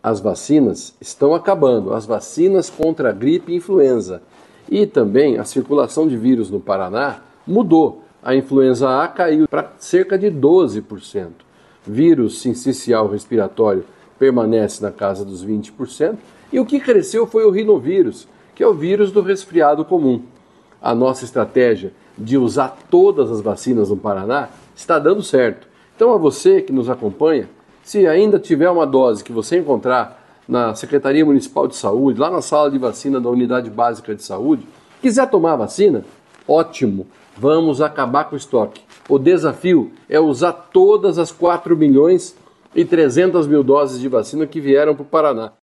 as vacinas estão acabando, as vacinas contra a gripe e influenza. E também a circulação de vírus no Paraná mudou. A influenza A caiu para cerca de 12%. Vírus sincicial respiratório permanece na casa dos 20%. E o que cresceu foi o rinovírus, que é o vírus do resfriado comum. A nossa estratégia de usar todas as vacinas no Paraná está dando certo. Então, a você que nos acompanha, se ainda tiver uma dose que você encontrar na Secretaria Municipal de Saúde, lá na sala de vacina da Unidade Básica de Saúde, quiser tomar a vacina, ótimo, vamos acabar com o estoque. O desafio é usar todas as 4.300.000 doses de vacina que vieram para o Paraná.